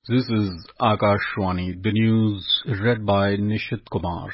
This is Akashwani, the news read by Nishit Kumar.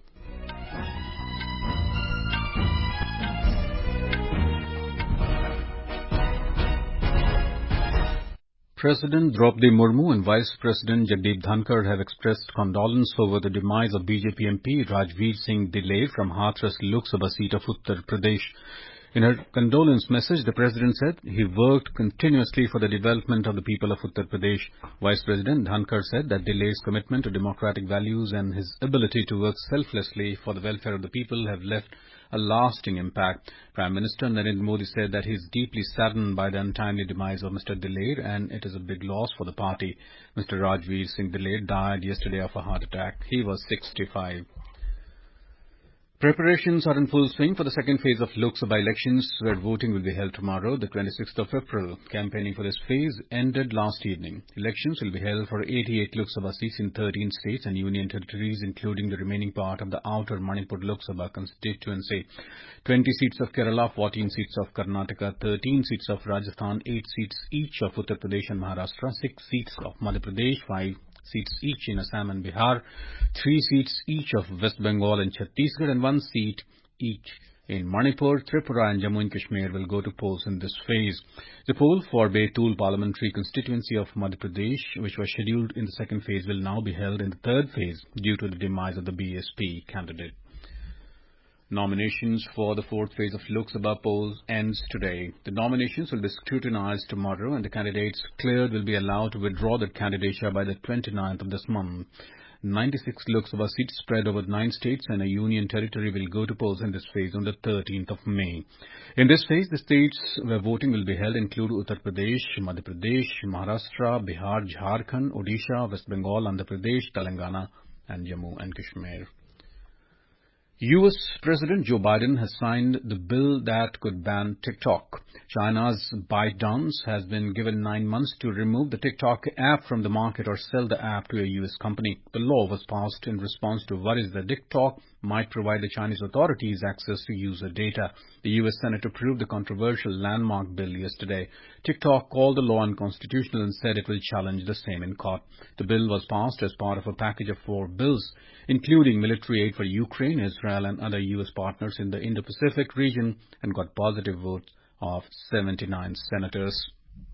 President Draupadi Murmu and Vice President Jagdeep Dhankar have expressed condolence over the demise of BJP MP Rajveer Singh Dillait from Hathras Lok Sabha seat of Uttar Pradesh. In her condolence message, the President said he worked continuously for the development of the people of Uttar Pradesh. Vice President Dhankar said that Dillait's commitment to democratic values and his ability to work selflessly for the welfare of the people have left a lasting impact. Prime Minister Narendra Modi said that he is deeply saddened by the untimely demise of Mr. Dillait and it is a big loss for the party. Mr. Rajveer Singh Dillait died yesterday of a heart attack. He was 65. Preparations are in full swing for the second phase of Lok Sabha elections, where voting will be held tomorrow, the 26th of April. Campaigning for this phase ended last evening. Elections will be held for 88 Lok Sabha seats in 13 states and union territories, including the remaining part of the outer Manipur Lok Sabha constituency. 20 seats of Kerala, 14 seats of Karnataka, 13 seats of Rajasthan, 8 seats each of Uttar Pradesh and Maharashtra, 6 seats of Madhya Pradesh, 5 seats each in Assam and Bihar, 3 seats each of West Bengal and Chhattisgarh, and 1 seat each in Manipur, Tripura and Jammu and Kashmir will go to polls in this phase. The poll for Betul parliamentary constituency of Madhya Pradesh, which was scheduled in the second phase, will now be held in the third phase due to the demise of the BSP candidate. Nominations for the fourth phase of Lok Sabha polls ends today. The nominations will be scrutinized tomorrow and the candidates cleared will be allowed to withdraw their candidature by the 29th of this month. 96 Lok Sabha seats spread over 9 states and a union territory will go to polls in this phase on the 13th of May. In this phase, the states where voting will be held include Uttar Pradesh, Madhya Pradesh, Maharashtra, Bihar, Jharkhand, Odisha, West Bengal, Andhra Pradesh, Telangana and Jammu and Kashmir. U.S. President Joe Biden has signed the bill that could ban TikTok. China's ByteDance has been given 9 months to remove the TikTok app from the market or sell the app to a U.S. company. The law was passed in response to worries that TikTok might provide the Chinese authorities access to user data. The U.S. Senate approved the controversial landmark bill yesterday. TikTok called the law unconstitutional and said it will challenge the same in court. The bill was passed as part of a package of 4 bills, including military aid for Ukraine, Israel and other U.S. partners in the Indo-Pacific region, and got positive votes of 79 senators.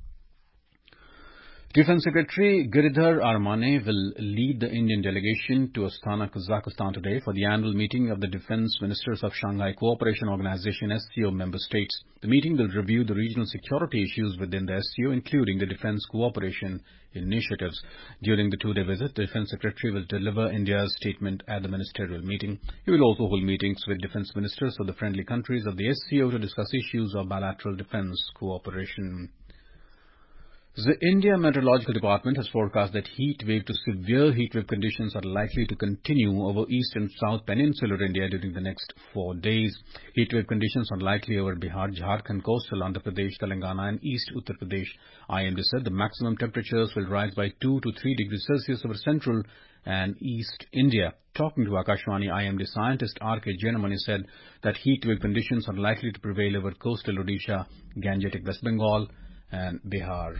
Defense Secretary Giridhar Armane will lead the Indian delegation to Astana, Kazakhstan today for the annual meeting of the Defense Ministers of Shanghai Cooperation Organization SCO member states. The meeting will review the regional security issues within the SCO, including the defense cooperation initiatives. During the 2-day visit, the Defense Secretary will deliver India's statement at the ministerial meeting. He will also hold meetings with defense ministers of the friendly countries of the SCO to discuss issues of bilateral defense cooperation. The India Meteorological Department has forecast that heat wave to severe heat wave conditions are likely to continue over east and south peninsular India during the next 4 days. Heat wave conditions are likely over Bihar, Jharkhand, coastal Andhra Pradesh, Telangana and east Uttar Pradesh. IMD said the maximum temperatures will rise by 2 to 3 degrees Celsius over central and east India. Talking to Akashwani, IMD scientist R.K. Jainamani said that heat wave conditions are likely to prevail over coastal Odisha, Gangetic West Bengal and Bihar.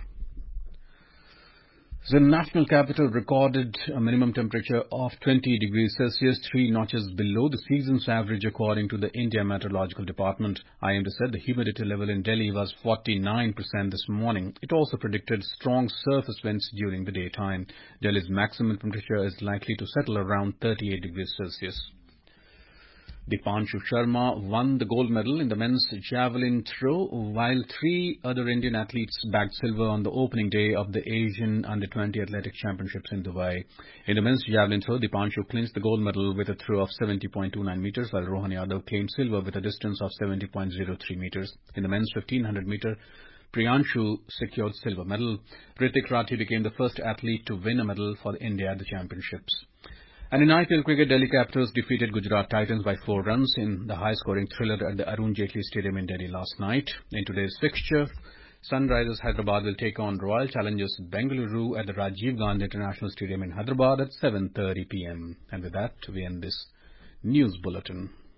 The national capital recorded a minimum temperature of 20 degrees Celsius, 3 notches below the season's average according to the India Meteorological Department. IMD said the humidity level in Delhi was 49% this morning. It also predicted strong surface winds during the daytime. Delhi's maximum temperature is likely to settle around 38 degrees Celsius. Dipanshu Sharma won the gold medal in the men's javelin throw, while 3 other Indian athletes bagged silver on the opening day of the Asian Under-20 Athletics Championships in Dubai. In the men's javelin throw, Dipanshu clinched the gold medal with a throw of 70.29 meters, while Rohan Yadav claimed silver with a distance of 70.03 meters. In the men's 1500 meter, Priyanshu secured silver medal. Ritik Rathi became the first athlete to win a medal for India at the championships. And in IPL cricket, Delhi Capitals defeated Gujarat Titans by 4 runs in the high-scoring thriller at the Arun Jaitley Stadium in Delhi last night. In today's fixture, Sunrisers Hyderabad will take on Royal Challengers Bengaluru at the Rajiv Gandhi International Stadium in Hyderabad at 7:30 p.m. And with that, we end this news bulletin.